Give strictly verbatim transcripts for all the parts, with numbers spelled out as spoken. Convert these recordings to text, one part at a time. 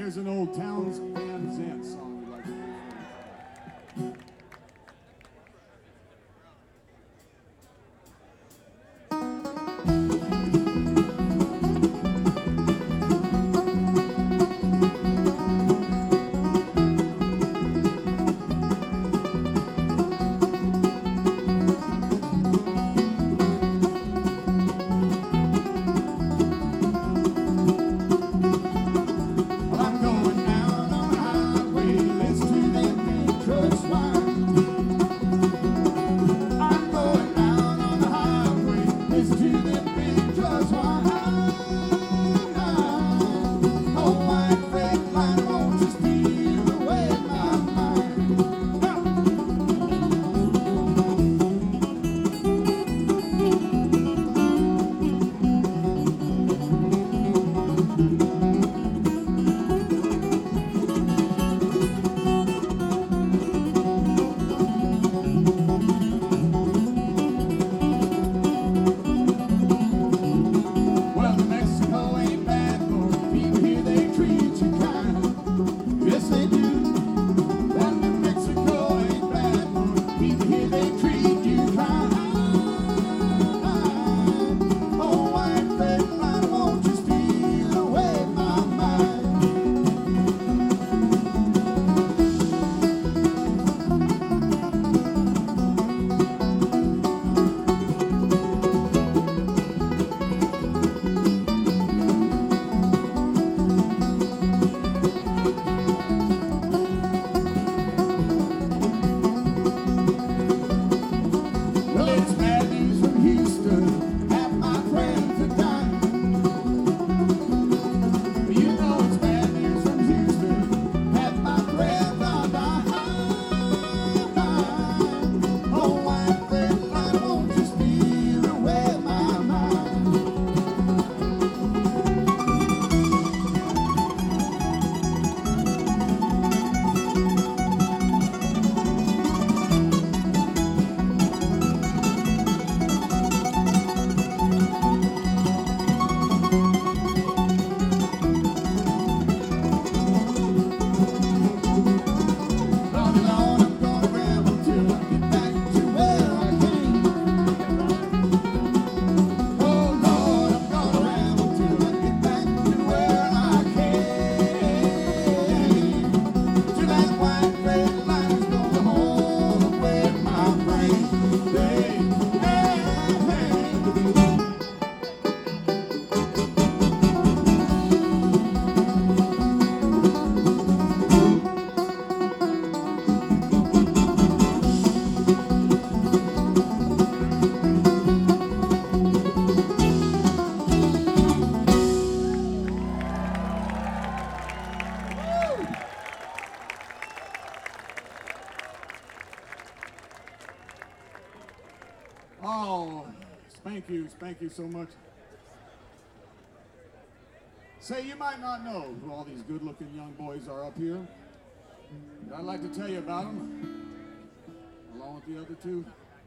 Here's an old Towns Van Zandt song we'd like to do. Oh, thank you, thank you so much. Say, you might not know who all these good-looking young boys are up here, but I'd like to tell you about them, along with the other two.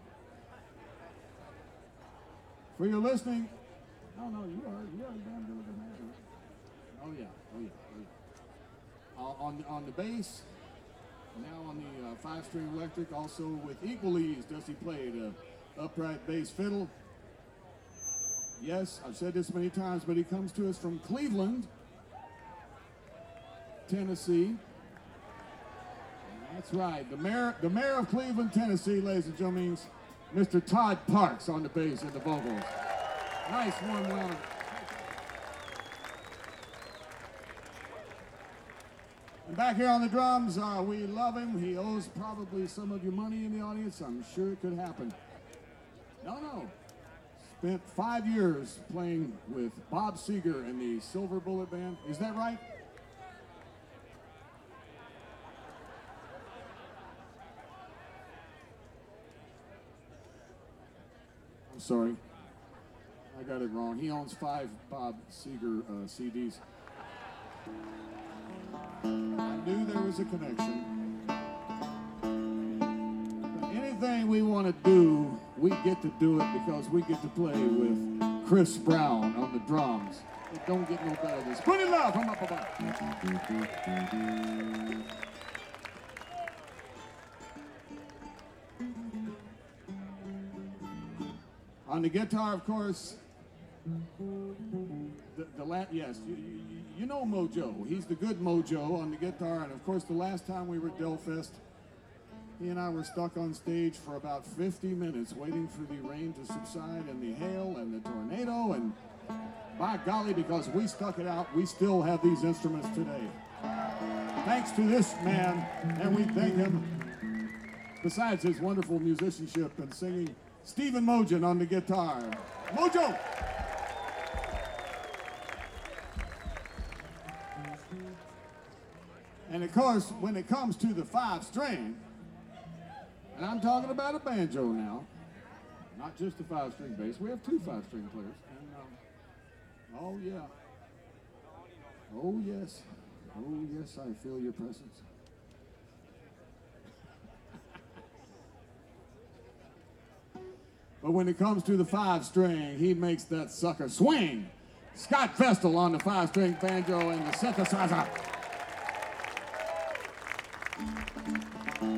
For your listening, oh no, you are, you are a damn good-looking man. Oh yeah, oh yeah, oh yeah. Uh, on, on the bass, now on the uh, five-string electric, also with equal ease does he play the upright bass fiddle. Yes, I've said this many times, but he comes to us from Cleveland, Tennessee. That's right, the mayor, the mayor of Cleveland, Tennessee, ladies and gentlemen, Mister Todd Parks on the bass and the vocals. Nice warm round. And back here on the drums, uh, we love him. He owes probably some of you money in the audience. I'm sure it could happen. No, no. Spent five years playing with Bob Seger and the Silver Bullet Band. Is that right? I'm sorry. I got it wrong. He owns five Bob Seger uh, C Ds. I knew there was a connection. But anything we want to do, we get to do it because we get to play with Chris Brown on the drums. It don't get no better than Spoony Love from up above. On the guitar, of course, the, the la- yes, you, you, you know Mojo. He's the good Mojo on the guitar. And of course, the last time we were at Delfest, he and I were stuck on stage for about fifty minutes waiting for the rain to subside and the hail and the tornado. And by golly, because we stuck it out, we still have these instruments today. Thanks to this man, and we thank him. Besides his wonderful musicianship and singing, Stephen Mojan on the guitar. Mojo! And of course, when it comes to the five string, and I'm talking about a banjo now, not just a five string bass, we have two five string players. And, um, oh yeah. Oh yes. Oh yes, I feel your presence. But when it comes to the five string, he makes that sucker swing. Scott Vestal on the five string banjo and the synthesizer.